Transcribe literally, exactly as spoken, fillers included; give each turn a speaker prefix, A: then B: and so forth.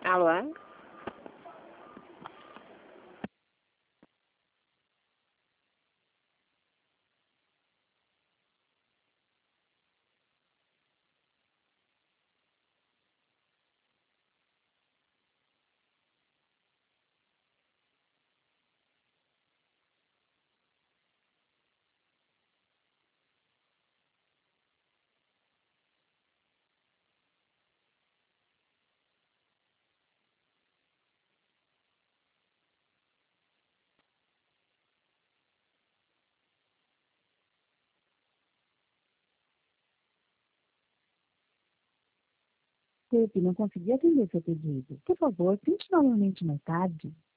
A: Alô?
B: Desculpe, não consegui atender seu pedido. Por favor, tente novamente mais tarde.